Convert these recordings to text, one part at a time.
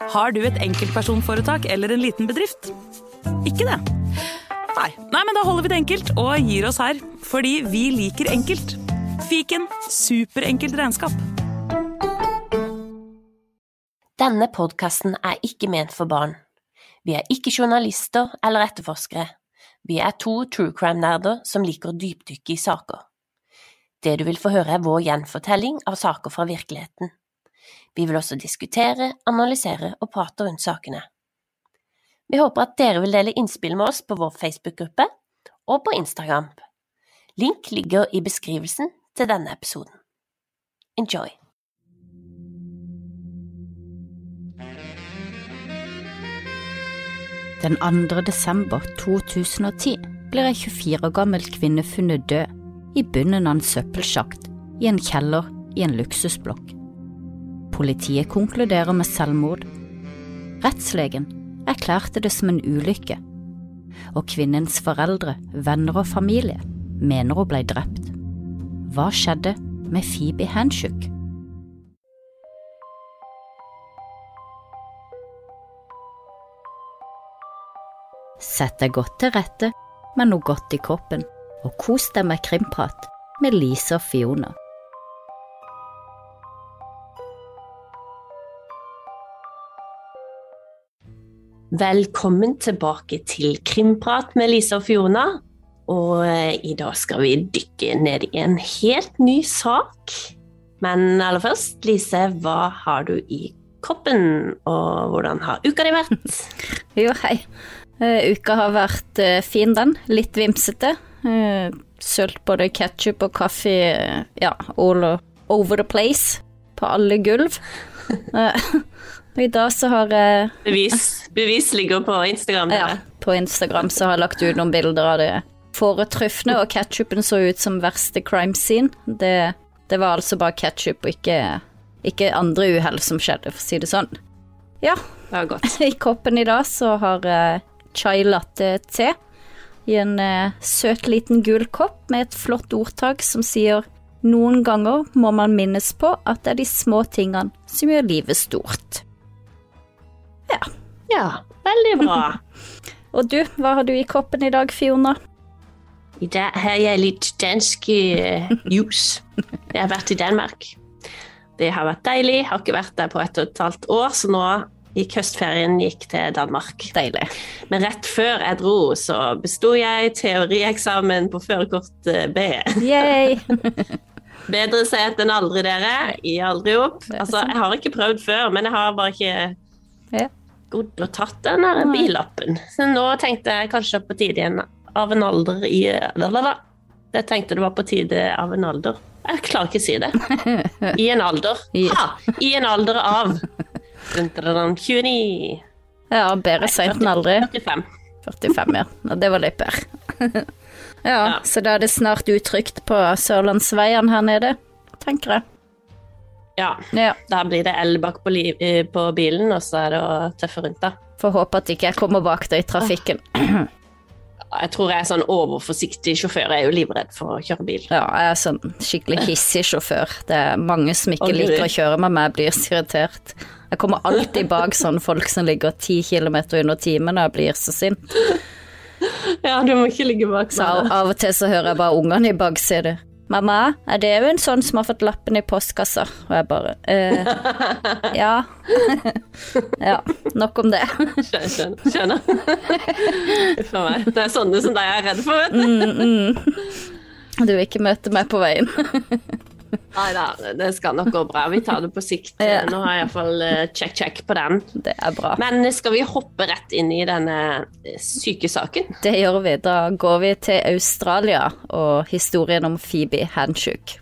Har du et enkeltpersonforetak eller en liten bedrift? Ikke det? Nei, men da holder vi det enkelt og gir oss her, fordi vi liker enkelt. Fiken, superenkelt regnskap. Denne podcasten ikke ment for barn. Vi ikke journalister eller etterforskere. Vi to true crime-nerder som liker å dypdykke i saker. Det du vil få høre vår gjenfortelling av saker fra virkeligheten. Vi vil også diskutere, analysere og prate rundt sakene. Vi håper at dere vil dele innspill med oss på vår Facebook-gruppe og på Instagram. Link ligger i beskrivelsen til denne episoden. Enjoy! Den 2. desember 2010 blir en 24 år gammel kvinne funnet død i bunnen av en søppelsjakt i en kjeller i en luksusblokk. Politiet konkluderer med selvmord. Rettslegen erklærte det som en ulykke, og kvinnens foreldre, venner og familie mener hun ble drept. Hva skjedde med Phoebe Handsjuk? Sett deg godt til rette med noe godt i kroppen, og kos deg med krimprat med Lise og Fiona. Velkommen tilbake til Krimprat med Lise og Fiona, og i dag skal vi dykke ned i en helt ny sak. Men aller først, Lise, hva har du i koppen, og hvordan har uka di vært? Jo, hei. Uka har vært fin den, litt vimsete. Sølt både ketchup og kaffe, all over the place, på alle gulv. Og i dag så har Bevis ligger på Instagram. Ja, på Instagram så har jeg lagt ut noen bilder av det foretryffende, og ketchupen så ut som verste crime scene. Det var altså bare ketchup og ikke andre uheld som skjedde, for å si det sånn. Ja, det var godt. I koppen i dag så har chai latte te i en søt liten gul kopp med et flott ordtak som sier: noen ganger må man minnes på at det de små tingene som gjør livet stort. Ja, veldig bra. Og du, hva har du i koppen i dag, Fiona? I dag har jeg litt dansk juice. Jeg har vært i Danmark. Det har vært deilig, har ikke vært der på 1,5 år, så nå gikk høstferien til Danmark. Deilig. Men rett før jeg dro, så bestod jeg teorieksamen på førerkort B. Yay! Bedre sett enn aldri, dere. Jeg aldri opp. Altså, jeg har ikke prøvd før, men jeg har bare ikke gått og tatt den her billappen. Så nå tenkte jeg kanskje på tide av en alder i... Jeg tenkte det var på tide av en alder. Jeg klarer ikke å si det. I en alder. I en alder av 29. Ja, bedre sent enn aldri. 45, ja. Det var litt bedre. Ja, så da det snart utrygt på Sørlandsveien her nede, tenker jeg. Ja, da blir det elbakk på bilen, og så det å tøffe rundt da. Får håpe at ikke jeg kommer bak deg i trafikken. Jeg tror jeg sånn overforsiktig sjåfør, jeg jo livredd for å kjøre bil. Ja, jeg sånn skikkelig hissig sjåfør. Det mange som ikke liker å kjøre med meg, blir irritert. Jeg kommer alltid bak sånne folk som ligger 10 kilometer under timen, og jeg blir så sint. Ja, du må ikke ligge bak. Så av og til så hører jeg bare ungene i baksetet. Mamma, det jo en sånn som har fått lappen i postkassa? Og jeg bare, ja. Ja, nok om det. Skjønner. For meg. Det sånne som deg redd for, vet du. Du vil ikke møte meg på veien. Neida, det skal nok gå bra. Vi tar det på sikt. Nå har jeg i hvert fall check på den. Det bra. Men skal vi hoppe rett inn i denne syke saken? Det gjør vi. Da går vi til Australia og historien om Phoebe Handsjuk.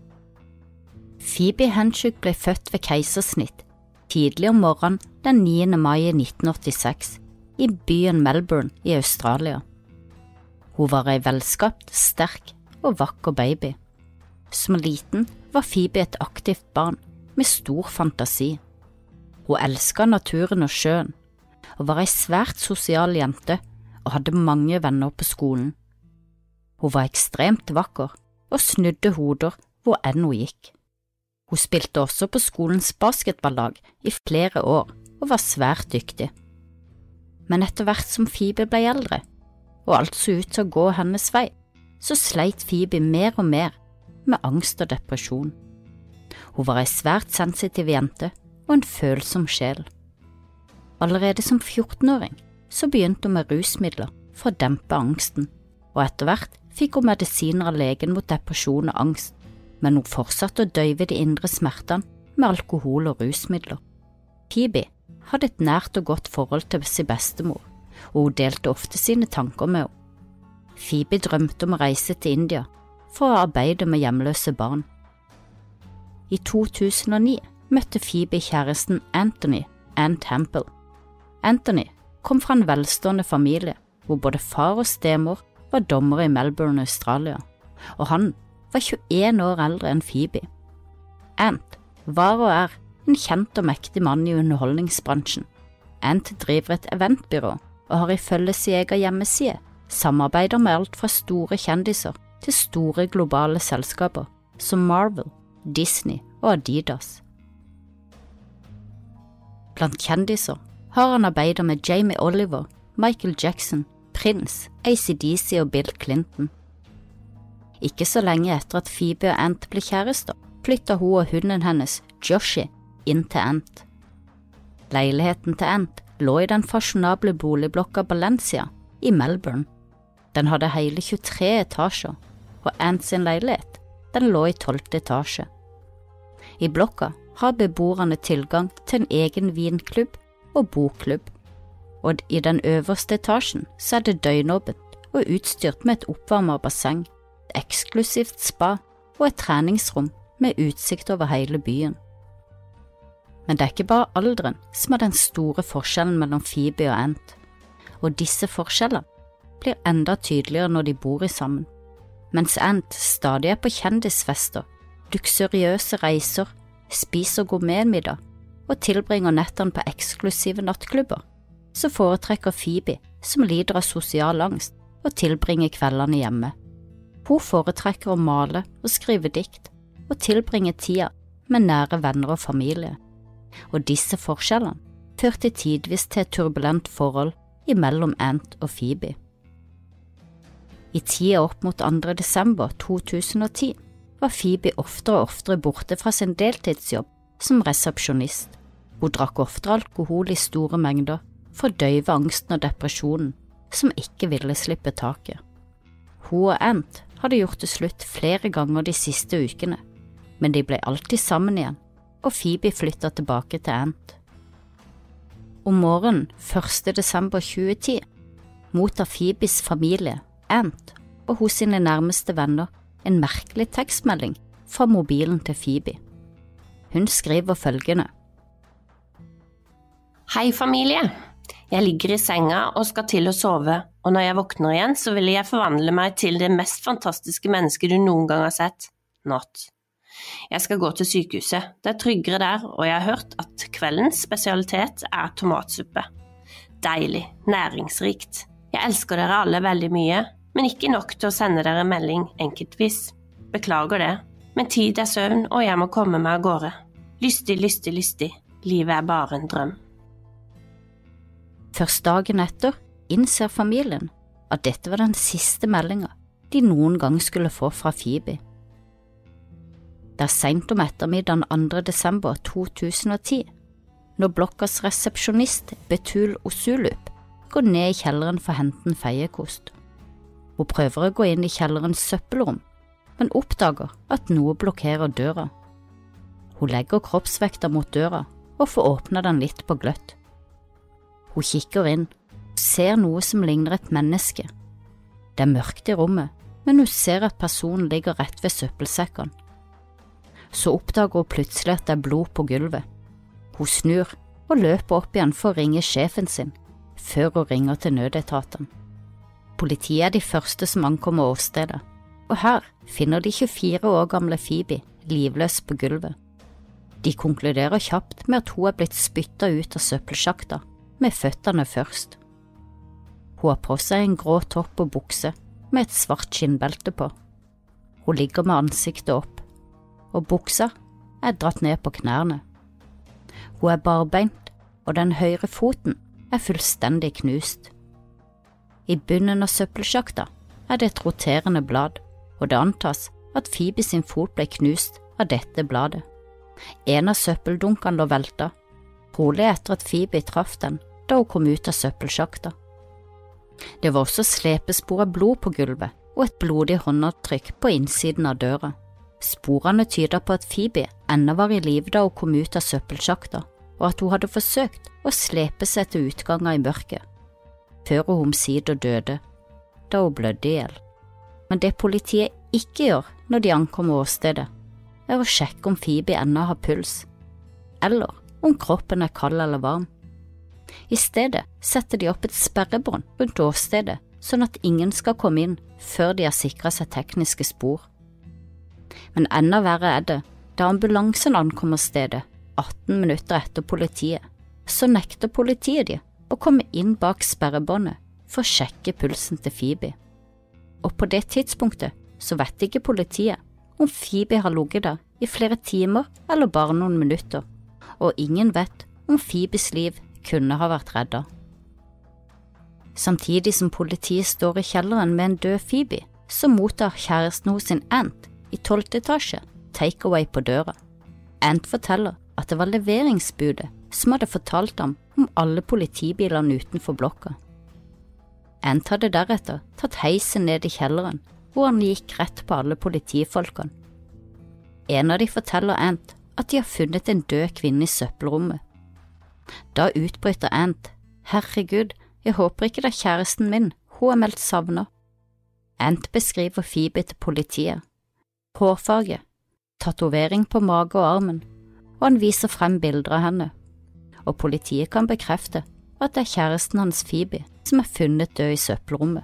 Phoebe Handsjuk ble født ved keisersnitt tidlig om morgenen den 9. mai 1986 i byen Melbourne i Australia. Hun var en velskapt, sterk og vakker baby. Som liten var Phoebe et aktivt barn med stor fantasi. Hun elsket naturen og sjøen, og var en svært sosial jente og hadde mange venner på skolen. Hun var ekstremt vakker og snudde hoder hvor enn hun gikk. Hun spilte også på skolens basketballag i flere år, og var svært dyktig. Men etter hvert som Phoebe ble eldre, og alt så ut til å gå hennes vei, så sleit Phoebe mer og mer med angst og depresjon. Hun var en svært sensitiv jente og en følsom sjel. Allerede som 14-åring så begynte hun med rusmidler for å dempe angsten, og etter hvert fikk hun medisiner av legen mot depresjon og angst, men hun fortsatte å døyve de indre smertene med alkohol og rusmidler. Phoebe hadde et nært og godt forhold til sin bestemor, og hun delte ofte sine tanker med henne. Phoebe drømte om å reise til India for å arbeide med hjemløse barn. I 2009 møtte Phoebe kjæresten Anthony Temple. Anthony kom fra en velstående familie hvor både far og stemor var dommere i Melbourne, Australia, og han var 21 år eldre enn Phoebe. Ant var og er en kjent og mektig mann i underholdningsbransjen. Ant driver et eventbyrå og har ifølge sin egen hjemmeside samarbeider med alt fra store kjendiser til store globale selskaper som Marvel, Disney og Adidas. Blant kjendiser har han arbeidet med Jamie Oliver, Michael Jackson, Prince, AC/DC og Bill Clinton. Ikke så lenge etter at Phoebe og Ant ble kjærester, flyttet hun og hunden hennes, Joshi, inn til Ant. Leiligheten til Ant lå i den fasjonable boligblokka Valencia i Melbourne. Den hadde hele 23 etasjer, og Ant sin leilighet, den lå i 12. etasje. I blokka har beboerne tilgang til en egen vinklubb og bokklubb, og i den øverste etasjen så er det døgnåpent og utstyrt med et oppvarmet basseng, et eksklusivt spa og et treningsrom med utsikt over hele byen. Men det er ikke bare alderen som er den store forskjellen mellom Phoebe og Ant, og disse forskjellene blir enda tydeligere når de bor sammen. Mens Ant stadig er på kjendisfester, luksuriøse reiser, spiser gourmetmiddag og tilbringer nettene på eksklusive nattklubber, så foretrekker Phoebe, som lider av sosial angst, å tilbringe kveldene hjemme. Hun foretrekker å male og skrive dikt, og tilbringe tida med nære venner og familie. Og disse forskjellene førte tidvis til et turbulent forhold imellom Ant og Phoebe. I tida opp mot 2. desember 2010 var Phoebe oftere og oftere borte fra sin deltidsjobb som resepsjonist. Hun drakk oftere alkohol i store mengder for å døyve angsten og depresjonen, som ikke ville slippe taket. Hun og Ant hadde gjort det slutt flere ganger de siste ukene, men de ble alltid sammen igjen, og Phoebe flyttet tilbake til Ant. Om morgenen 1. desember 2010 mottar Phoebes familie, Ant og hos sine nærmeste venner en merkelig tekstmelding fra mobilen til Phoebe. Hun skriver følgende: Hei familie, jeg ligger i senga og skal til å sove, og når jeg våkner igjen så vil jeg forvandle meg til det mest fantastiske mennesket du noen gang har sett. Not. Jeg skal gå til sykehuset, det er tryggere der, og jeg har hørt at kveldens spesialitet er tomatsuppe. Deilig, næringsrikt. Jeg elsker dere alle veldig mye, men ikke nok til å sende dere melding enkeltvis. Beklager det, men tid er søvn, og jeg må komme meg av gårde. Lystig, lystig, lystig. Livet er bare en drøm. Først dagen etter innser familien at dette var den siste meldingen de noen gang skulle få fra Phoebe. Det er sent om ettermiddagen 2. desember 2010, når blokkas resepsjonist Betul Osulup går ned i kjelleren for å hente en feiekost. Hun prøver å gå inn i kjellerens søppelrom, men oppdager at noe blokkerer døra. Hun legger kroppsvekta mot døra og får åpne den litt på gløtt. Hun kikker inn og ser noe som ligner et menneske. Det er mørkt i rommet, men hun ser at personen ligger rett ved søppelsekkene. Så oppdager hun plutselig at det er blod på gulvet. Hun snur og løper opp igjen for å ringe sjefen sin, før hun ringer til nødetaten. Politiet er de første som ankommer åstedet, og her finner de 24 år gamle Phoebe livløs på gulvet. De konkluderer kjapt med at hun er blitt spyttet ut av søppelsjakta, med føttene først. Hun har på seg en grå topp og bukse med et svart skinnbelte på. Hun ligger med ansiktet opp, og buksa er dratt ned på knærne. Hun er barbeint og den høyre foten fullstendig knust. I bunnen av søppelsjakta det et roterende blad, og det antas at Phoebe sin fot ble knust av dette bladet. En av søppeldunkene lå velta, trolig etter at Phoebe traff den da hun kom ut av søppelsjakta. Det var også slepespor av blod på gulvet og et blodig håndavtrykk på innsiden av døra. Sporene tyder på at Phoebe ennå var i live da hun kom ut av søppelsjakta, og at hun hadde forsøkt å slepe seg til utgangen i mørket, før hun omsider døde, da hun blødde ihjel. Men det politiet ikke gjør når de ankommer åstedet, å sjekke om Phoebe ennå har puls, eller om kroppen kald eller varm. I stedet setter de opp et sperrebånd rundt åstedet, sånn at ingen skal komme inn før de har sikret seg tekniske spor. Men enda verre det, da ambulansen ankommer stedet 18 minutter etter politiet, så nekter politiet de å komme inn bak sperrebåndet for å sjekke pulsen til Phoebe. Og på det tidspunktet så vet ikke politiet om Phoebe har ligget der i flere timer eller bare noen minutter, og ingen vet om Phoebes liv kunne ha vært reddet. Samtidig som politiet står i kjelleren med en død Phoebe, så mottar kjæresten hos sin Ant i 12. etasje takeaway på døra. Ant forteller at det var leveringsbudet som hadde fortalt ham om alle politibilene utenfor blokka. Ant hadde deretter tatt heisen ned i kjelleren, hvor han gikk rett på alle politifolkene. En av de forteller Ant at de har funnet en død kvinne i søppelrommet. Da utbryter Ant: «Herregud, jeg håper ikke det kjæresten min, hun meldt savnet.» Ant beskriver Phoebe til politiet. Hårfarge, tatovering på mage og armen, og han viser frem bilder av henne. Og politiet kan bekrefte at det kjæresten hans Phoebe som funnet død i søppelrommet.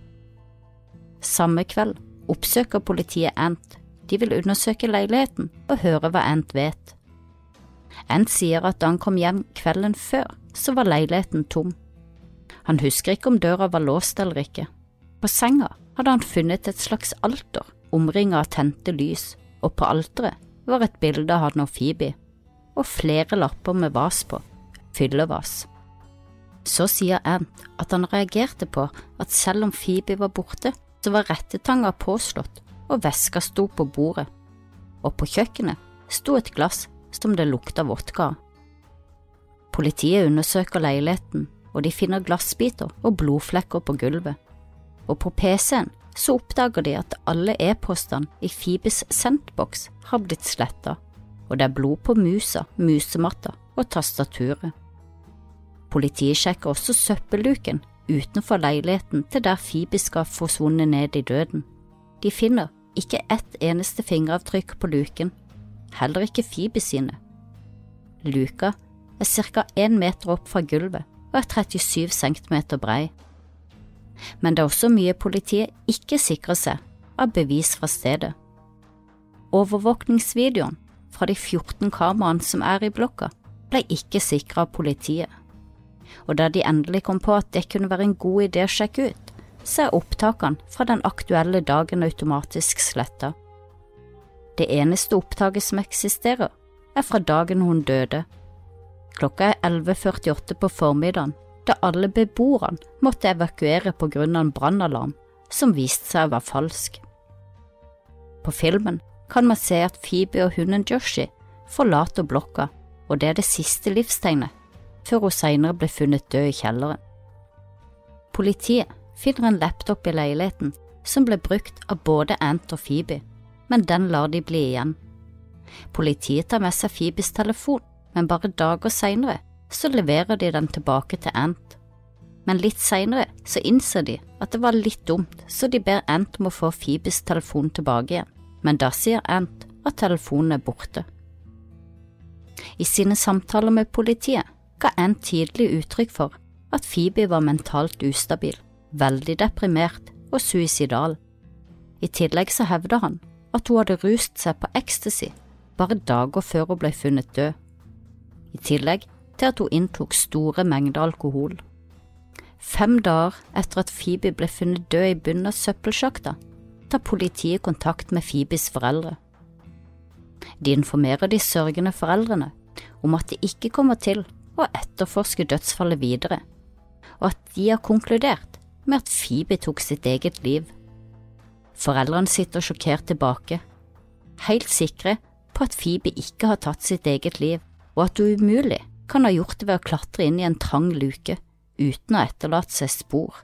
Samme kveld oppsøker politiet Ant. De vil undersøke leiligheten og høre hva Ant vet. Ant sier at da han kom hjem kvelden før, så var leiligheten tom. Han husker ikke om døra var låst eller ikke. På senga hadde han funnet et slags alter, omringet av tente lys, og på alteret var et bilde av han og Phoebe, og flere lapper med vas på, fyllevas. Så sier Ant at han reagerte på at selv om Phoebe var borte, så var rettetanga påslått, og veska sto på bordet, og på kjøkkenet sto et glass som det lukta vodka. Politiet undersøker leiligheten, og de finner glassbiter og blodflekker på gulvet. Og på PC-en så oppdager de at alle e-postene i Phoebes sendboks har blitt slettet, og det blod på musa, musematta og tastaturet. Politiet sjekker også søppelluken utenfor leiligheten til der Phoebe skal forsvunnet ned i døden. De finner ikke ett eneste fingeravtrykk på luken, heller ikke Phoebe sine. Luka ca. 1 meter opp fra gulvet og 37 centimeter brei. Men det er også mye politiet ikke sikrer seg av bevis fra stedet. Overvåkningsvideoen fra de 14 kameraene som i blokka ble ikke sikret av politiet. Og da de endelig kom på at det kunne være en god idé å sjekke ut, så opptakene fra den aktuelle dagen automatisk slettet. Det eneste opptaket som eksisterer fra dagen hun døde. Klokka 11:48 på formiddagen, da alle beboerne måtte evakuere på grunn av en brannalarm som viste seg å være falsk. På filmen kan man se at Phoebe og hunden Joshi forlater blokka, og det det siste livstegnet, før hun senere ble funnet død i kjelleren. Politiet finner en laptop i leiligheten som ble brukt av både Ant og Phoebe, men den lar de bli igjen. Politiet tar med seg Phoebes telefon, men bare dager senere så leverer de den tilbake til Ant. Men litt senere så innser de at det var litt dumt, så de ber Ant om å få Phoebes telefon tilbake igjen, men da sier Ant at telefonen borte. I sine samtaler med politiet ga Ant tydelig uttrykk for at Phoebe var mentalt ustabil, veldig deprimert og suicidal. I tillegg så hevder han at hun hadde rust seg på ecstasy bare dager før hun ble funnet død, i tillegg til at hun inntok store mengder alkohol. 5 dager etter at Phoebe ble funnet død i bunnen av søppelsjakta, tar politiet kontakt med Phoebes foreldre. De informerer de sørgende foreldrene om at de ikke kommer til å etterforske dødsfallet videre, og at de har konkludert med at Phoebe tok sitt eget liv. Foreldrene sitter sjokkert tilbake, helt sikre på at Phoebe ikke har tatt sitt eget liv, og at hun umulig kan ha gjort det ved å klatre inn i en trang luke uten å etterlate seg spor.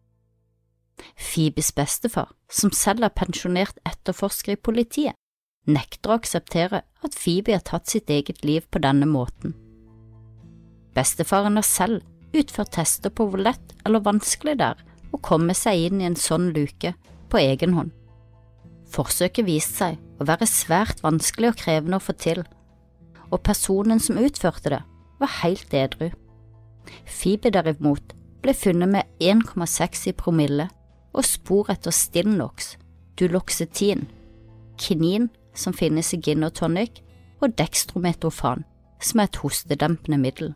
Phoebes bestefar, som selv er pensjonert etterforsker i politiet, nekter å akseptere at Phoebe har tatt sitt eget liv på denne måten. Bestefaren har selv utført tester på hvor lett eller vanskelig det er å komme seg inn i en sånn luke på egen hånd. Forsøket viste seg å være svært vanskelig og krevende å få til, og personen som utførte det var helt edru. Phoebe derimot ble funnet med 1,6 i promille og spor etter Stilnox, duloxetin, kinin som finnes i gin og tonic, og dextrometorfan, som er et hostedempende middel.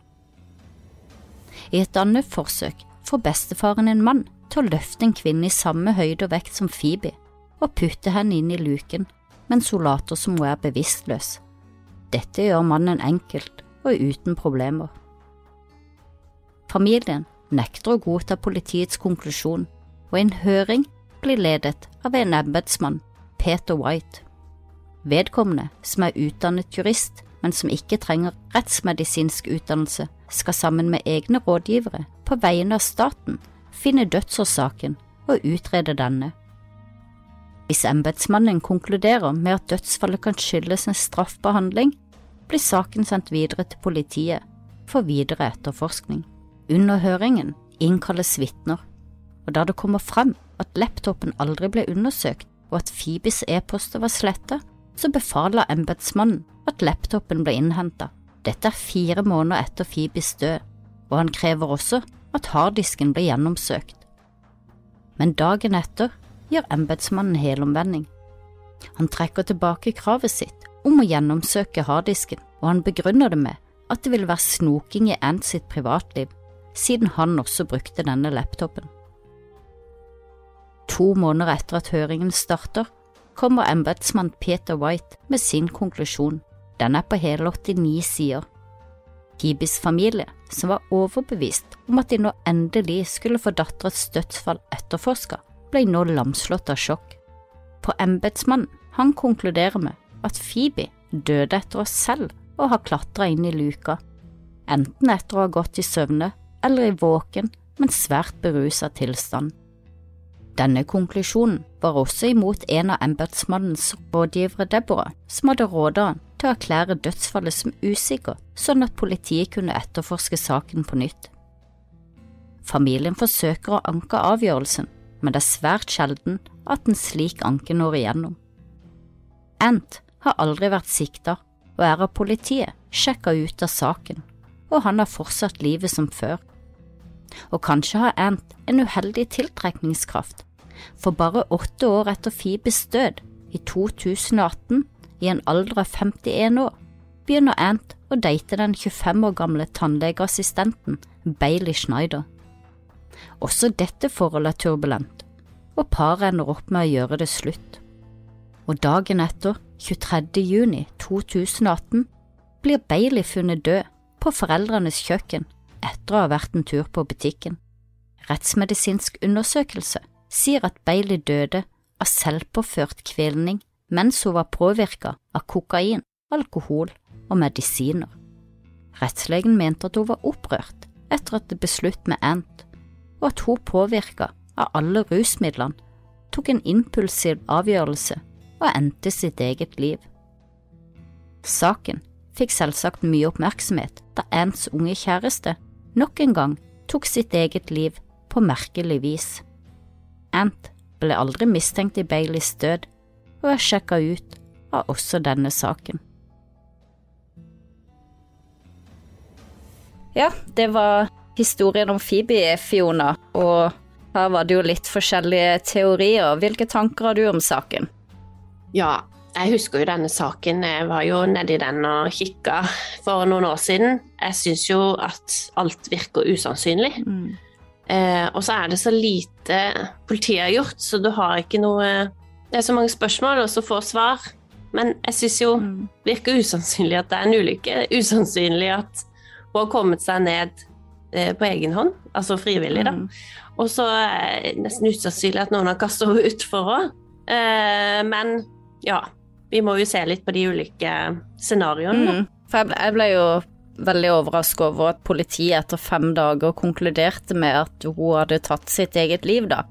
I et annet forsøk får bestefaren en mann til å løfte en kvinne i samme høyde og vekt som Phoebe, og putte henne inn i luken, mens hun later som hun er bevisstløs. Dette gjør mannen enkelt og uten problemer. Familien nekter å godta politiets konklusjon, og en høring blir ledet av en embetsmann, Peter White. Vedkommende, som er utdannet jurist, men som ikke trenger rettsmedisinsk utdannelse, skal sammen med egne rådgivere på vegne av staten finne dødsårsaken og utrede denne. Hvis embetsmannen konkluderer med at dødsfallet kan skyldes en straffbehandling, blir saken sendt videre til politiet for videre etterforskning. Under høringen innkalles vitner, og da det kommer frem at laptopen aldri ble undersøkt og at Phoebes e-poster var slettet, så befaler embetsmannen at laptopen ble innhentet. Dette er 4 måneder etter Phoebes død, og han krever også at harddisken ble gjennomsøkt. Men dagen etter gjør embetsmannen helomvending. Han trekker tilbake kravet sitt om å gjennomsøke harddisken, og han begrunner det med at det vil være snoking i Ant sitt privatliv, siden han også brukte denne laptopen. 2 måneder etter at høringen starter, kommer embetsmann Peter White med sin konklusjon. Den er på hele 89 sider. Phoebes familie, som var overbevist om at de nå endelig skulle få datterets dødsfall etterforsket, ble nå lamslått av sjokk. For embetsmannen, han konkluderer med at Phoebe døde etter å selv å ha klatret inn i luka, enten etter å ha gått i søvne eller i våken, men svært beruset tilstand. Denne konklusjonen var også imot en av embetsmannens rådgivere Deborah, som hadde rådet han til å erklære dødsfallet som usikker, sånn at politiet kunne etterforske saken på nytt. Familien forsøker å anke avgjørelsen, men det er svært sjelden at en slik anke når igjennom. Ant har aldri vært siktet og er av politiet sjekket ut av saken, og han har fortsatt livet som før. Og kanskje har Ant en uheldig tiltrekningskraft, for bare 8 år etter Phoebes død, i 2018, i en alder av 51 år, begynner Ant å date den 25 år gamle tannlegeassistenten Bailey Schneider. Også dette forholdet er turbulent, og paret ender opp med å gjøre det slutt. Og dagen etter, 23. juni 2018, blir Bailey funnet død på foreldrenes kjøkken etter å ha vært en tur på butikken. Rettsmedisinsk undersøkelse sier at Bailey døde av selvpåført kvelning mens hun var påvirket av kokain, alkohol og medisiner. Rettslegen mente at hun var opprørt etter at det ble slutt med Ant, og at hun påvirket av alle rusmidlene tok en impulsiv avgjørelse og endte sitt eget liv. Saken fikk selvsagt mye oppmerksomhet da Ants unge kjæreste nok en gang tok sitt eget liv på merkelig vis. Ant ble aldri mistenkt i Baileys død, og er sjekket ut av også denne saken. Ja, det var historien om Phoebe, Fiona, og her var det jo litt forskjellige teorier. Hvilke tanker har du om saken? Ja, jeg husker jo denne saken. Jeg var jo nede i den og kikket for noen år siden. Jeg synes jo at alt virker usannsynlig. Og så er det så lite politiet har gjort, så du har ikke noe... Det er så mange spørsmål og så få svar. Men jeg synes jo det virker usannsynlig at det er en ulykke. Usannsynlig at Hun har kommet seg ned på egen hånd, altså frivillig da. Og så nesten usannsynlig at noen har kastet henne utfor også. Men ja, vi må jo se litt på de ulike scenarioene. For jeg ble jo veldig overrasket over at politiet etter 5 dager konkluderte med at hun hadde tatt sitt eget liv da.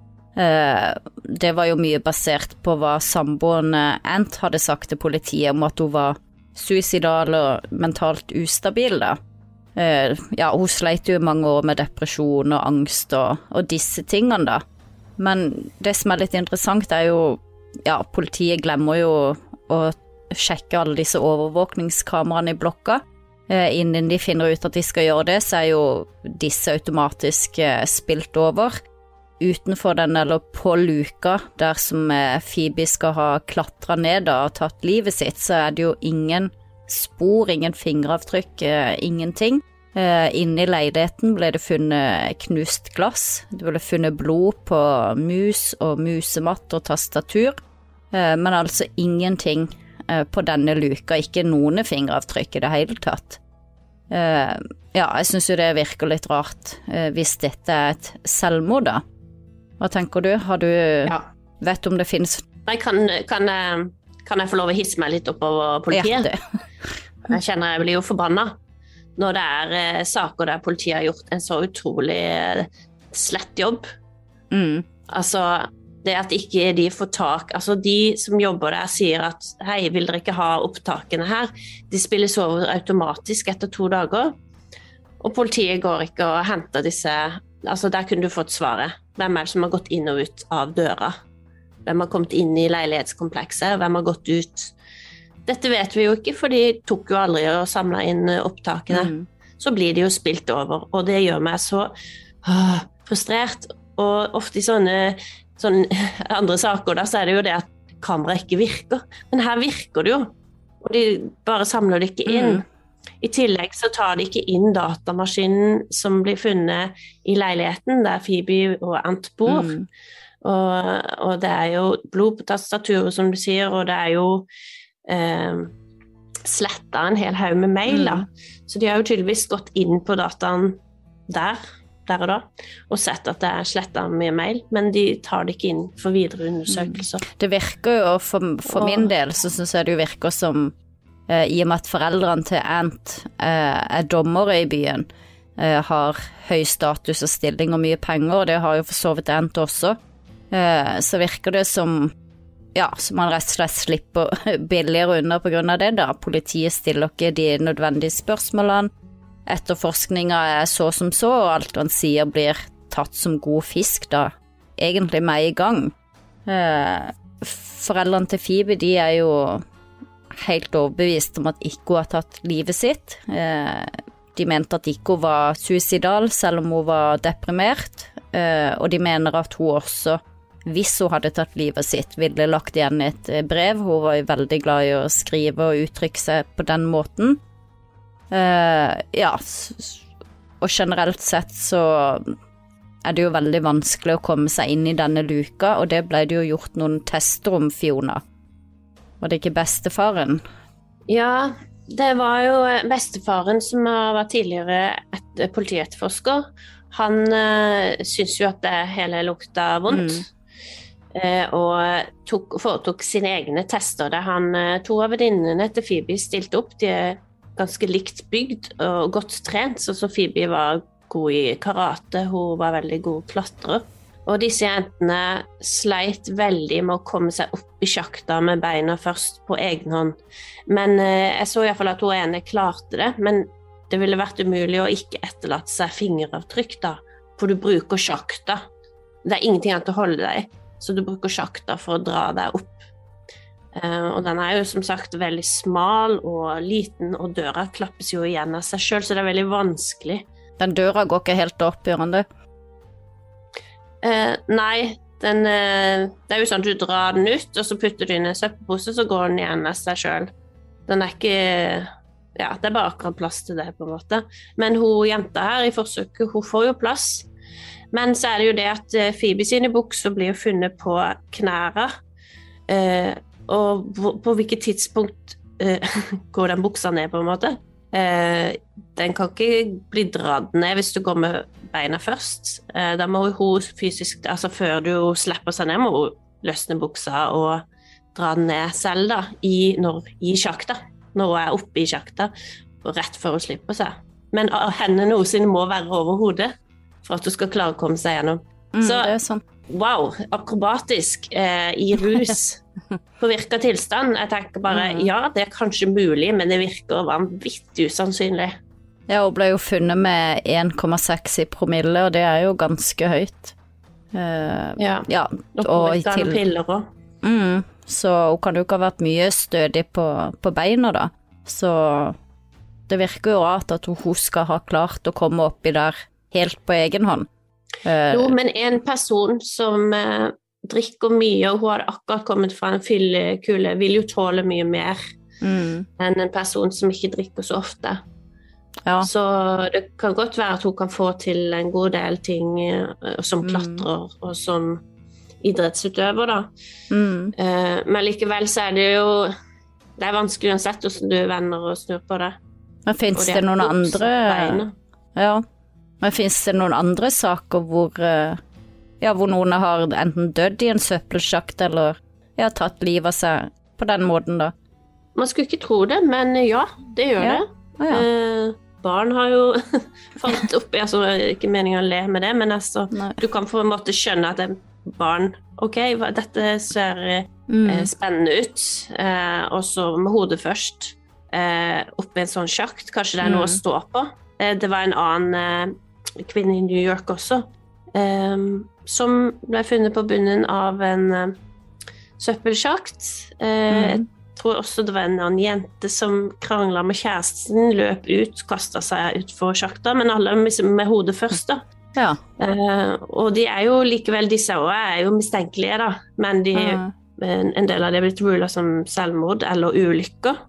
Det var jo mye basert på hva samboeren Ant hadde sagt til politiet om at hun var suicidal og mentalt ustabil da. Ja, hun sleit jo mange år med depresjon og angst og disse tingene da. Men det som litt interessant jo, ja, politiet glemmer jo å sjekke alle disse overvåkningskameraene i blokka. Innen de finner ut at de skal gjøre det, så jo disse automatisk spilt over. Utenfor den eller på luka, der som Phoebe skal ha klatret ned og tatt livet sitt, så det jo ingen spor, ingen fingeravtrykk, ingenting. Inne i leiligheten ble det funnet knust glass, det ble funnet blod på mus og musematt og tastatur, men altså ingenting på denne luka, ikke noen fingeravtrykk i det hele tatt. Ja, jeg synes jo det virker litt rart hvis dette et selvmord da. Hva tenker du? Har du vet om det finnes? Nei, kan jeg få lov å hisse meg litt oppover politiet? Jeg kjenner jeg blir jo forbannet når det saker der politiet har gjort en så utrolig slett jobb. Altså, det at ikke de får tak, altså de som jobber der sier at hei, vil dere ikke ha opptakene her? De spilles over automatisk etter 2 dager, og politiet går ikke og henter disse, altså der kunne du fått svaret. Hvem det som har gått inn og ut av døra? Hvem har kommet inn i leilighetskomplekset? Hvem har gått ut? Dette vet vi jo ikke, for de tok jo aldri og samlet inn opptakene. Så blir de jo spilt over, og det gjør meg så frustrert. Og ofte i sånne andre saker da, så det jo det at kameraet ikke virker. Men her virker det jo, og de bare samler det ikke inn. I tillegg så tar de ikke inn datamaskinen som blir funnet i leiligheten, der Phoebe og Ant bor. Og det jo blod på tastaturet, som du sier, og det jo slettet en hel haug med mail da. Så de har jo tydeligvis gått inn på dataen der og da, og sett at det slettet mye mail, men de tar det ikke inn for videre undersøkelser. Det virker jo, for min del, så synes jeg det jo virker som, i og med at foreldrene til Ant dommere i byen, har høy status og stilling og mye penger, og det har jo for så vidt Ant også, så virker det som, ja, så man rett og slett slipper billigere unna på grunn av det da. Politiet stiller ikke de nødvendige spørsmålene, etterforskningen så som så, og alt han sier blir tatt som god fisk da, egentlig med i gang. Foreldrene til Phoebe, de jo helt overbevist om at ikke hun har tatt livet sitt. De mente at ikke hun var suicidal, selv om hun var deprimert, og de mener at hun også, hvis hun hadde tatt livet sitt, ville lagt igjen et brev. Hun var jo veldig glad i å skrive og uttrykke seg på den måten. Ja, og generelt sett så det jo veldig vanskelig å komme seg inn i denne luka, og det ble det jo gjort noen tester om, Fiona. Var det ikke bestefaren? Ja, det var jo bestefaren som var tidligere politietterforsker. Han synes jo at det hele lukta vondt, og foretok sine egne tester. Der 2 av venninnene til Phoebe stilte opp. De ganske likt bygd og godt trent, så Phoebe var god i karate, hun var veldig god klatrer. Og disse jentene sleit veldig med å komme seg opp i sjakta med beina først på egen hånd. Men jeg så i hvert fall at hun ene klarte det, men det ville vært umulig å ikke etterlate seg fingeravtrykk da, for du bruker sjakta. Det ingenting annet å holde deg, så du bruker sjakta for å dra deg opp. Og den jo som sagt veldig smal og liten, og døra klappes jo igjen av seg selv, så det veldig vanskelig. Den døra går ikke helt opp, gjør den det? Nei, det jo sånn at du drar den ut, og så putter du inn en søppelpose, så går den igjen av seg selv. Den ikke, ja, det bare akkurat plass til det på en måte. Men hun jenta her i forsøket, hun får jo plass. Men så det jo det at Phoebe sine bukser blir jo funnet på knæra, og på hvilket tidspunkt går den buksa ned på en måte? Den kan ikke bli dratt ned hvis du går med beina først. Da må hun fysisk, altså før du slipper seg ned, må hun løsne buksa og dra den ned selv da, i sjakta, når hun oppe i sjakta, og rett før hun slipper seg. Men hendene noensinne må være over hodet for at du skal klare å komme seg gjennom. Så, det sånn. Wow, akrobatisk i rus på virka tilstand. Jeg tenker bare, ja, det kanskje mulig, men det virker vanvittig usannsynlig. Ja, hun ble jo funnet med 1,6 i promille, og det jo ganske høyt. Ja, og i til piller også. Så hun kan jo ikke ha vært mye stødig på beina da. Så det virker jo rart at hun skal ha klart å komme oppi der helt på egen hånd. Jo, men en person som drikker mye, og hun har akkurat kommet fra en fyllekule, vil jo tåle mye mer enn en person som ikke drikker så ofte. Ja. Så det kan godt være at hun kan få til en god del ting som klatrer og som idrettsutøver da. Men likevel så det jo det vanskelig uansett hvordan du vender og snur på det. Men finnes det noen andre ja, men finnes det noen andre saker hvor noen har enten dødd i en søppelsjakt eller tatt liv av seg på den måten da? Man skulle ikke tro det, men ja, det gjør det. Barn har jo falt opp, altså ikke meningen å le med det, men altså, du kan på en måte skjønne at en barn, ok, dette ser spennende ut, og så med hodet først, oppe i en sånn sjakt, kanskje det noe å stå på. Det var en annen kvinne i New York også, som ble funnet på bunnen av en søppelsjakt. Jeg tror også det var en annen jente som kranglet med kjæresten, løp ut, kastet seg ut for sjakta, men alle med hodet først da. Ja. Og de jo likevel, disse også jo mistenkelige da, men en del av det blitt rulet som selvmord eller ulykker.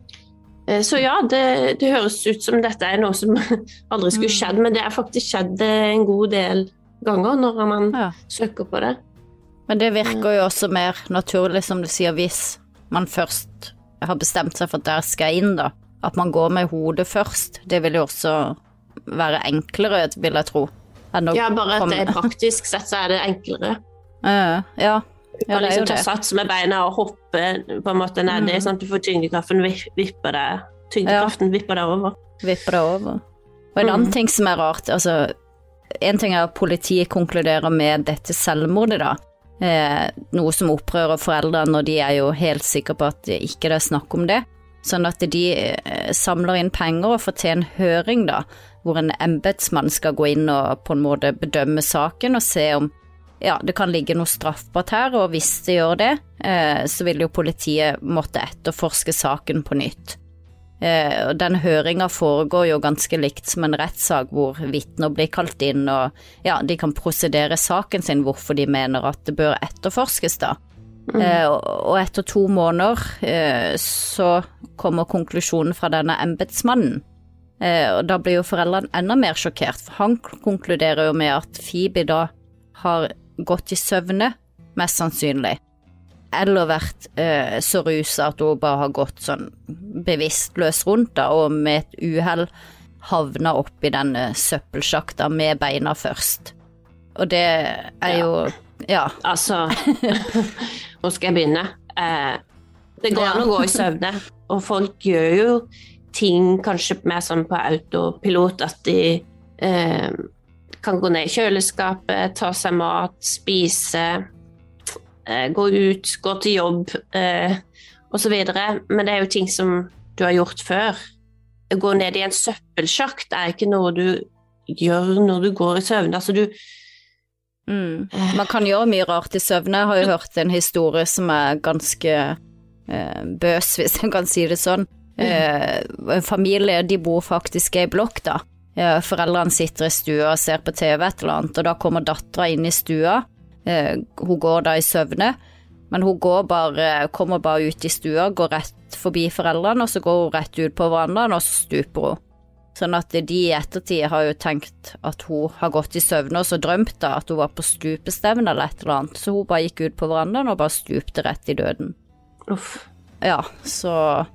Så ja, det høres ut som dette noe som aldri skulle skjedd, men det faktisk skjedd en god del ganger når man søker på det. Men det virker jo også mer naturlig, som du sier, hvis man først har bestemt seg for at der skal inn da, at man går med hodet først. Det vil jo også være enklere, vil jeg tro. Ja, bare at det praktisk sett så det enklere. Ja. Du kan liksom ta sats med beina og hoppe på en måte ned, sånn at du får tyngdekraften vipper det over. Vipper det over. Og en annen ting som rart, altså, en ting at politiet konkluderer med dette selvmordet da, noe som opprører foreldre når de jo helt sikre på at det ikke snakk om det, sånn at de samler inn penger og får til en høring da, hvor en embetsmann skal gå inn og på en måte bedømme saken og se om det kan ligge noe straffbart her, og hvis det gjør det, så vil jo politiet måtte etterforske saken på nytt. Og den høringen foregår jo ganske likt som en rettssak hvor vitner blir kalt inn, og de kan prosedere saken sin hvorfor de mener at det bør etterforskes da. Og etter 2 måneder så kommer konklusjonen fra denne embetsmannen. Og da blir jo foreldrene enda mer sjokkert, for han konkluderer jo med at Phoebe da har gått i søvne, mest sannsynlig, eller vært så ruset at hun bare har gått sånn bevisstløs rundt da, og med et uheld havnet opp i denne søppelsjakta med beina først. Og det jo, Altså, nå skal jeg begynne. Det går an å gå i søvne, og folk gjør jo ting kanskje mer sånn på autopilot, at de kan gå ned i kjøleskapet, ta seg mat, spise, gå ut, gå til jobb, og så videre. Men det jo ting som du har gjort før. Å gå ned i en søppelsjakt ikke noe du gjør når du går i søvn. Altså du... Man kan gjøre mye rart i søvne. Jeg har jo hørt en historie som ganske bøs, hvis jeg kan si det sånn. En familie, de bor faktisk i blokk da. Foreldrene sitter i stua og ser på TV et eller annet, og da kommer datteren inn i stua. Hun går da i søvne, men hun kommer bare ut i stua, går rett forbi foreldrene, og så går hun rett ut på verandaen, og så stuper hun. Sånn at de i ettertid har jo tenkt at hun har gått i søvne, og så drømt da at hun var på stupestevn eller et eller annet, så hun bare gikk ut på verandaen og bare stupte rett i døden. Uff. Ja, så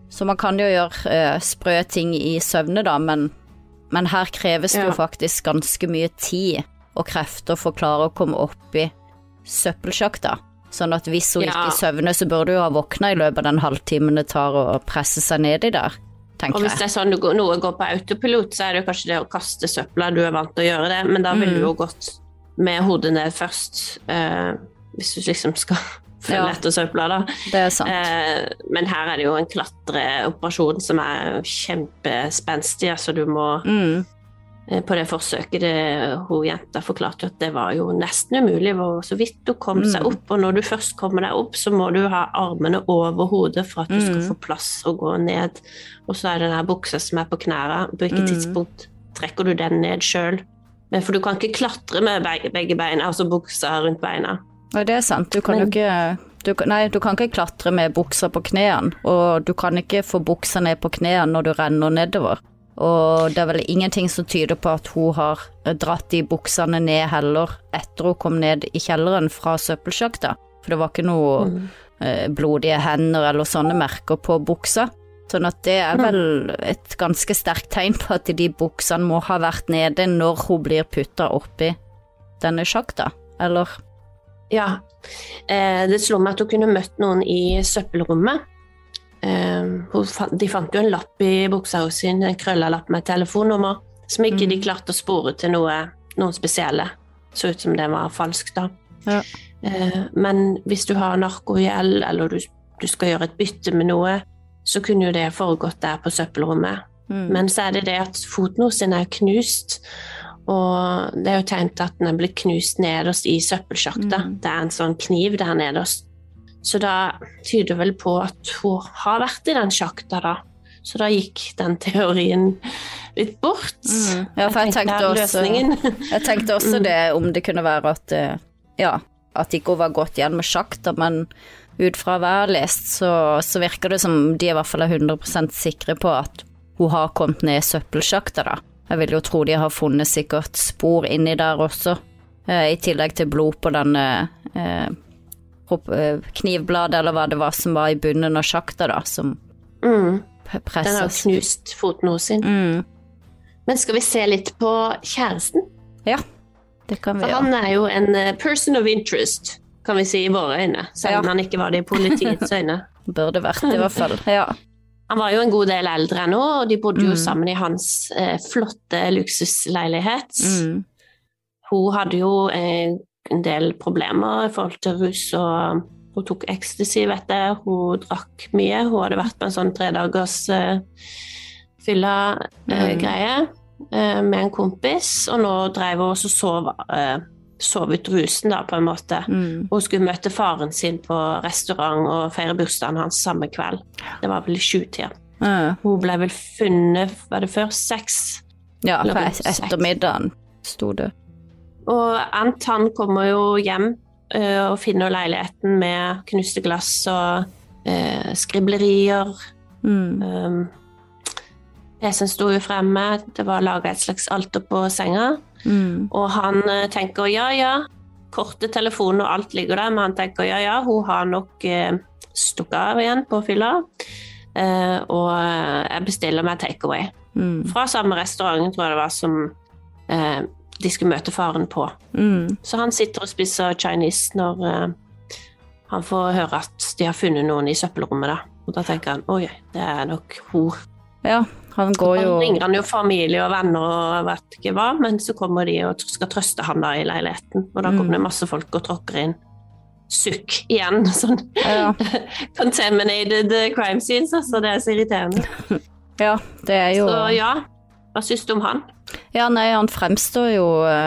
Så man kan jo gjøre sprø ting I søvne da, men her kreves det jo faktisk ganske mye tid og krefter for å klare å komme opp I søppelsjakta. Sånn at hvis hun ikke søvner, så bør du jo ha våknet I løpet av den halvtimen det tar å presse seg ned I der, tenker jeg. Og hvis det sånn noe går på autopilot, så det kanskje det å kaste søpla, du vant til å gjøre det, men da vil du jo gått med hodet ned først, hvis du liksom skal følge etter søpla da. Det sant. Men her det jo en klatreoperasjon som kjempespenstig, så du må... På det forsøket, hun jenta forklarte at det var jo nesten umulig, så vidt du kom seg opp, og når du først kommer deg opp, så må du ha armene over hodet for at du skal få plass å gå ned, og så den her buksa som på knæra, på hvilket tidspunkt trekker du den ned selv, for du kan ikke klatre med begge beina, altså buksa rundt beina. Ja, det sant, du kan jo ikke... du kan ikke klatre med buksa på knæene, og du kan ikke få buksa ned på knæene når du renner nedover. Og det vel ingenting som tyder på at hun har dratt de buksene ned heller etter hun kom ned I kjelleren fra søppelsjakta. For det var ikke noe blodige hender eller sånne merker på buksa. Sånn at det vel et ganske sterkt tegn på at de buksene må ha vært nede når hun blir puttet oppi denne sjakta, eller? Ja, det slår meg at hun kunne møtt noen I søppelrommet. De fant jo en lapp I buksa hos sin, en krøllelapp med telefonnummer, som ikke de klarte å spore til noen spesielle. Så ut som det var falskt da. Ja. Men hvis du har narkogjeld, eller du skal gjøre et bytte med noe, så kunne jo det foregått der på søppelrommet. Men så det at foten hos sin knust, og det jo tegnet at den blitt knust nederst I søppelsjakta. Det en sånn kniv der nederst. Så da tyder vel på at hun har vært I den sjakta da. Så da gikk den teorien litt bort. Ja, for jeg tenkte også det, om det kunne være at, at ikke hun var gått igjen med sjakta, men ut fra hva jeg har lest, så virker det som de I hvert fall 100% sikre på at hun har kommet ned I søppelsjakta da. Jeg vil jo tro de har funnet sikkert spor inni der også, I tillegg til blod på denne... knivblad eller hva det var som var I bunnen av sjakta da, som presses. Den har knust foten hos sin. Men skal vi se litt på kjæresten? Ja, det kan vi gjøre. For han jo en person of interest, kan vi si I våre øyne, selv om han ikke var det I politiets øyne. Burde vært I hvert fall, ja. Han var jo en god del eldre nå, og de bodde jo sammen I hans flotte luksusleilighet. Hun hadde jo en del problemer I forhold til rus, og hun tok ecstasy, vet jeg. Hun drakk mye. Hun hadde vært på en sånn 3 dagers fylla greie med en kompis, og nå drev hun også sov ut rusen da, på en måte. Hun skulle møte faren sin på restaurant og feire bursdagen hans samme kveld. Det var vel I 7-tiden. Hun ble vel funnet, var det før 6? Ja, for ettermiddagen stod det. Og han kommer jo hjem og finner leiligheten med knuste glass og skriblerier. PC-en stod jo fremme, det var laget et slags alter på senga. Og han tenker, korte telefoner og alt ligger der, men han tenker, hun har nok stukket av igjen på fylla, og jeg bestiller meg takeaway. Fra samme restaurant, tror jeg det var, som... de skulle møte faren på. Så han sitter og spiser Chinese når han får høre at de har funnet noen I søppelrommet da. Og da tenker han, oi, det nok hor. Ja, han går jo... Han ringer han jo familie og venner og vet ikke hva, men så kommer de og skal trøste han da I leiligheten. Og da kommer det masse folk og tråkker inn. Sukk igjen, sånn contaminated crime scenes, så det så irriterende. Ja, det jo... Så hva synes du om han? Ja, nei, han fremstår jo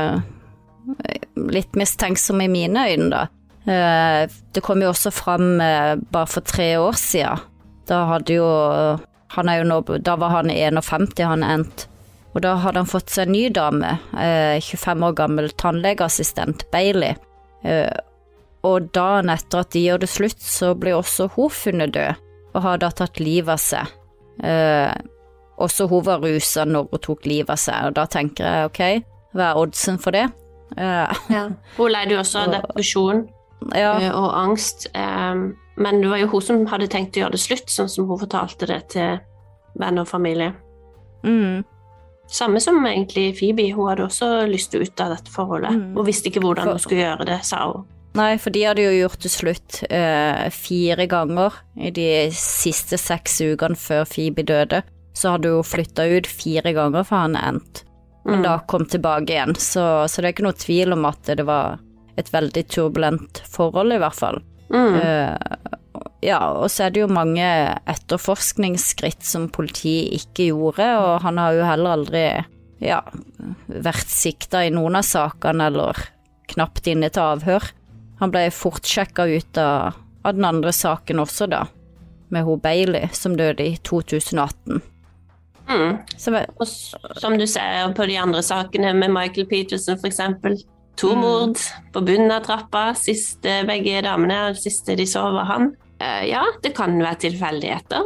litt mistenksom I mine øyne da. Det kom jo også frem bare for 3 år siden. Da hadde jo, da var han 51, han endt. Og da hadde han fått seg en ny dame, 25 år gammel tannlegeassistent, Bailey. Og dagen etter at de gjør det slutt, så ble også hun funnet død, og hadde tatt livet av seg. Også hun var ruset når hun tok livet av seg, og da tenker jeg, ok, hva oddsen for det? Hun leide jo også av depresjon og angst. Men det var jo hun som hadde tenkt å gjøre det slutt, sånn som hun fortalte det til venner og familie. Samme som egentlig Phoebe, hun hadde også lyst til å ut av dette forholdet. Hun visste ikke hvordan hun skulle gjøre det, sa hun. Nei, for de hadde jo gjort det slutt 4 ganger i de siste 6 ukene før Phoebe døde. Så hadde hun flyttet ut 4 ganger for han endt. Men da kom tilbake igjen, så det er ikke noe tvil om at det var et veldig turbulent forhold i hvert fall. Ja, og så er det jo mange etterforskningsskritt som politiet ikke gjorde, og han har jo heller aldri vært siktet i noen av sakene eller knapt inne til avhør. Han ble fort sjekket ut av den andre saken også da, med hun Bailey som døde i 2018. Og som du ser på de andre sakene med Michael Peterson for eksempel, 2 mord på bunnen av trappa, begge damene, siste de så var han. Ja, det kan være tilfeldigheter.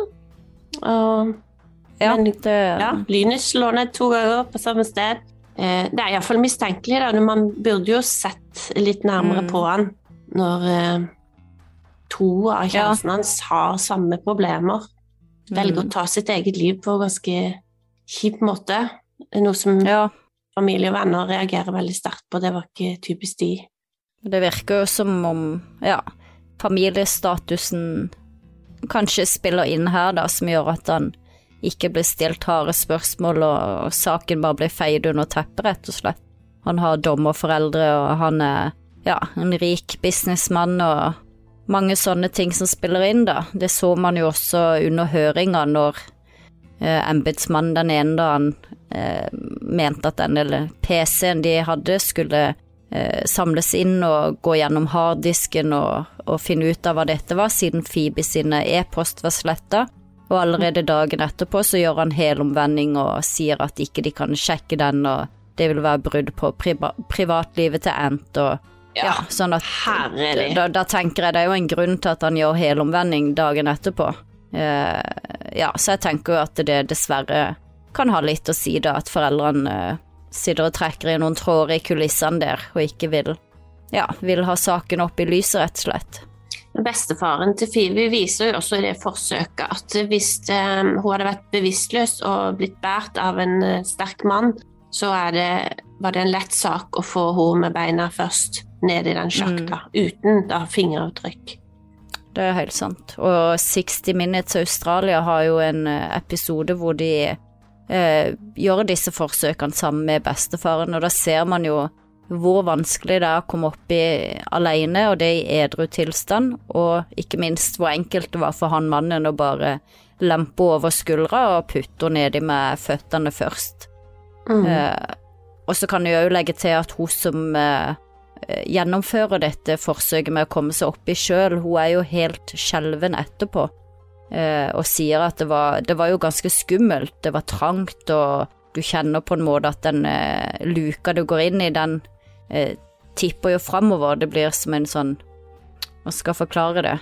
Lynet slår ned 2 ganger på samme sted. Det er i hvert fall mistenkelig da, man burde jo sett litt nærmere på han når 2 av kjæresten hans har samme problemer. Velger å ta sitt eget liv på ganske kjip måte. Noe som familie og venner reagerer veldig sterkt på, det var ikke typisk de. Det virker jo som om, familiestatusen kanskje spiller inn her da, som gjør at han ikke blir stilt harde spørsmål, og saken bare blir feid under teppet, rett og slett. Han har dommerforeldre, og han er, en rik businessmann, og mange sånne ting som spiller inn da. Det så man jo også under høringen når embetsmannen den ene da han mente at den PC-en de hadde skulle samles inn og gå gjennom harddisken og finne ut av hva dette var, siden Phoebe sine e-post var slettet. Og allerede dagen etterpå så gjør han helomvending og sier at ikke de kan sjekke den, og det vil være brudd på privatlivet til Ant, og sånn at da tenker jeg det er jo en grunn til at han gjør helomvending dagen etterpå. Så jeg tenker jo at det dessverre kan ha litt å si da, at foreldrene sitter og trekker i noen tråder i kulissene der, og ikke vil ha saken opp i lyset, rett og slett. Bestefaren til Phoebe viser jo også i det forsøket at hvis hun hadde vært bevisstløs og blitt bært av en sterk mann, så var det en lett sak å få henne med beina først ned i den sjakta, uten da fingeravtrykk. Det er helt sant. Og 60 Minutes Australia har jo en episode hvor de gjør disse forsøkene sammen med bestefaren, og da ser man jo hvor vanskelig det er å komme opp i alene, og det i edru tilstand, og ikke minst hvor enkelt det var for han mannen å bare lempe over skuldra og putte nedi med føttene først. Og så kan jeg jo legge til at hun som gjennomfører dette forsøket med å komme seg opp i selv, hun er jo helt skjelven etterpå, og sier at det var jo ganske skummelt, det var trangt, og du kjenner på en måte at den luka du går inn i, den tipper jo fremover. Det blir som en sånn, hva skal jeg forklare det,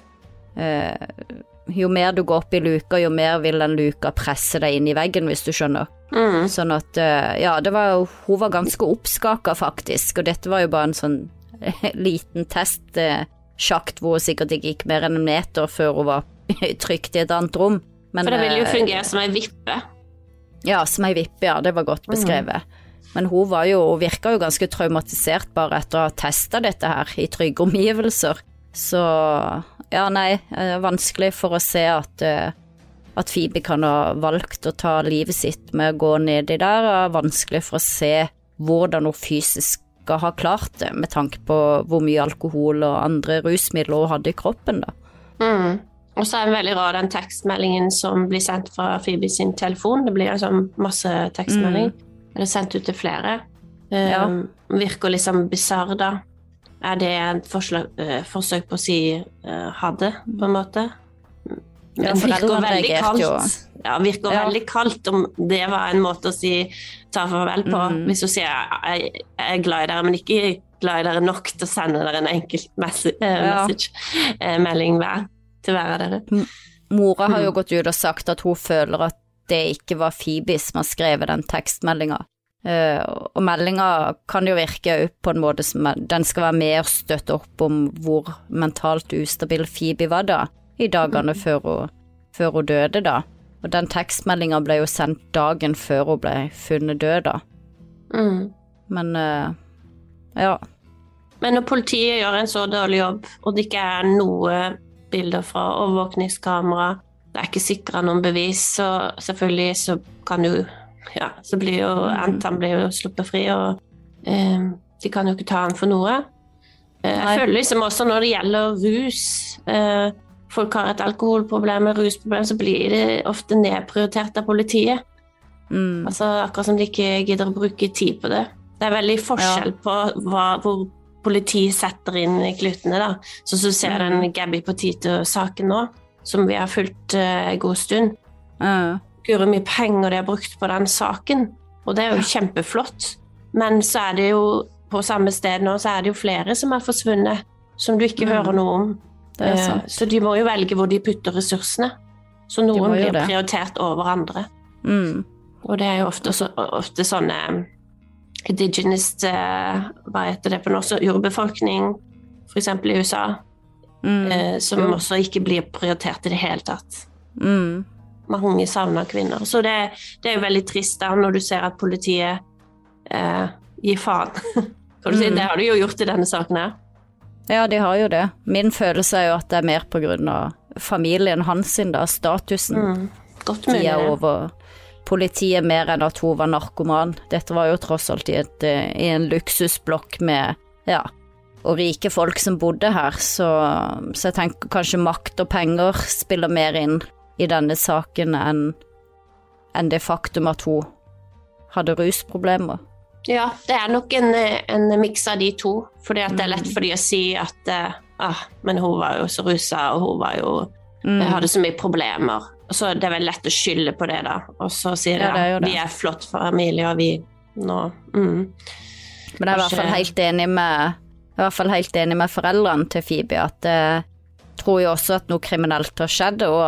jo mer du går opp i luka, jo mer vil den luka presse deg inn i veggen, hvis du skjønner. Sånn at, hun var ganske oppskaket faktisk, og dette var jo bare en sånn liten testsjakt hvor hun sikkert ikke gikk mer enn en meter før hun var trygt i et annet rom. Men, for det vil jo fungere som en vippe. Ja, som en vippe, det var godt beskrevet. Men hun virket jo ganske traumatisert bare etter å ha testet dette her i trygge omgivelser. Så, vanskelig for å se at Phoebe kan ha valgt å ta livet sitt med å gå ned i der, og vanskelig for å se hvordan hun fysisk skal ha klart det, med tanke på hvor mye alkohol og andre rusmidler hun hadde i kroppen da. Og så er det veldig rar den tekstmeldingen som blir sendt fra Phoebe sin telefon. Det blir altså masse tekstmelding. Det er sendt ut til flere. Virker liksom bizarr da. Er det et forsøk på å si hadde, på en måte? Men virker veldig kaldt. Virker veldig kaldt om det var en måte å si ta farvel på. Hvis du sier jeg er glad i dere, men ikke glad i dere nok til å sende dere en enkelt melding til hver av dere. Mora har jo gått ut og sagt at hun føler at det ikke var Phoebe som har skrevet den tekstmeldingen. Og meldingen kan jo virke på en måte som den skal være med og støtte opp om hvor mentalt ustabil Phoebe var da, i dagene før hun døde da. Og den tekstmeldingen ble jo sendt dagen før hun ble funnet død da. Men, ja. Men når politiet gjør en så dårlig jobb, og det ikke er noe bilder fra overvåkningskamera, det er ikke sikret noen bevis, så selvfølgelig så kan jo så blir jo Anton blir jo sluppet fri, og de kan jo ikke ta han for noe. Jeg føler liksom også når det gjelder rus, folk har et alkoholproblem, rusproblem, så blir det ofte nedprioritert av politiet. Altså akkurat som de ikke gidder å bruke tid på det. Det er veldig forskjell på hvor politiet setter inn i klutene da. Så du ser den Gabby Petito-saken nå, som vi har fulgt en god stund. Hvor mye penger de har brukt på den saken, og det er jo kjempeflott. Men så er det jo på samme sted nå, så er det jo flere som er forsvunnet, som du ikke hører noe om. Så de må jo velge hvor de putter ressursene. Så noen blir prioritert over andre. Og det er jo ofte sånne indigenous, hva heter det på norsk, jordbefolkning, for eksempel i USA, som også ikke blir prioritert i det hele tatt. Mange savner kvinner. Så det er jo veldig trist da, når du ser at politiet gir faen. Kan du si, det har de jo gjort i denne saken her. Ja, de har jo det. Min følelse er jo at det er mer på grunn av familien hans sin da, statusen. Godt mulig. De er over politiet mer enn at hun var narkoman. Dette var jo tross alt i en luksusblokk med, og rike folk som bodde her, så jeg tenker kanskje makt og penger spiller mer inn i denne saken enn det faktum at hun hadde rusproblemer. Ja, det er nok en mix av de to, fordi at det er lett for de å si at men hun var jo så rusa, og hun var jo hadde så mye problemer. Og så det er vel lett å skylde på det da, og så sier de vi er flott familie, og vi nå Men jeg er i hvert fall helt enig med foreldrene til Phoebe, at tror jo også at noe kriminelt har skjedd, og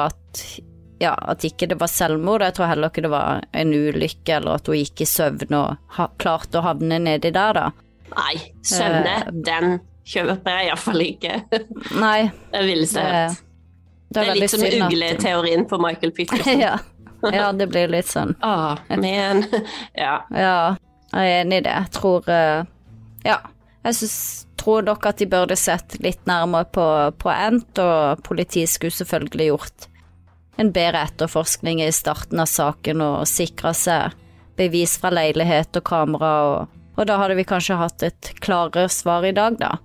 at ikke det var selvmord. Jeg tror heller ikke det var en ulykke, eller at hun gikk i søvn og klarte å havne nedi der da. Nei, søvne, den kjøper jeg i hvert fall ikke. Nei. Det vil jeg si. Det er litt som ugleteorien på Michael Peterson. ja, det blir litt sånn. Men, Ja, jeg er enig i det. Jeg tror, jeg tror nok at de burde sett litt nærmere på Ant, og politiet skulle selvfølgelig gjort en bedre etterforskning i starten av saken og sikret seg bevis fra leilighet og kamera, og da hadde vi kanskje hatt et klarere svar i dag da,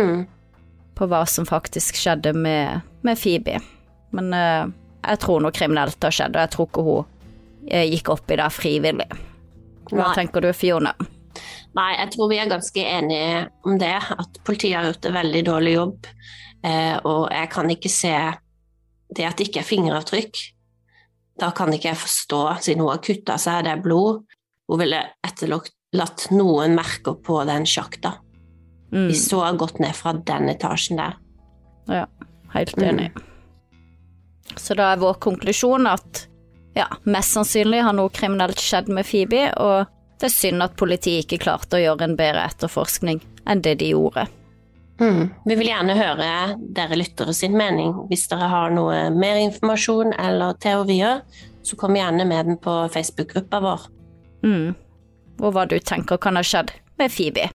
på hva som faktisk skjedde med Phoebe. Men jeg tror noe kriminelt har skjedd, og jeg tror ikke hun gikk opp i det frivillig. Hva tenker du, Fiona? Nei, jeg tror vi er ganske enige om det, at politiet har gjort en veldig dårlig jobb, og jeg kan ikke se det at det ikke er fingeravtrykk. Da kan ikke jeg forstå, siden hun har kuttet seg, det er blod, hun ville etterlatt noen merker på den sjakta. Vi så har gått ned fra den etasjen der. Ja, helt enig. Så da er vår konklusjon at mest sannsynlig har noe kriminelt skjedd med Phoebe, og det er synd at politiet ikke klarte å gjøre en bedre etterforskning enn det de gjorde. Vi vil gjerne høre dere lyttere sin mening. Hvis dere har noe mer informasjon eller teorier, så kom gjerne med den på Facebook-gruppa vår. Og hva du tenker kan ha skjedd med Phoebe.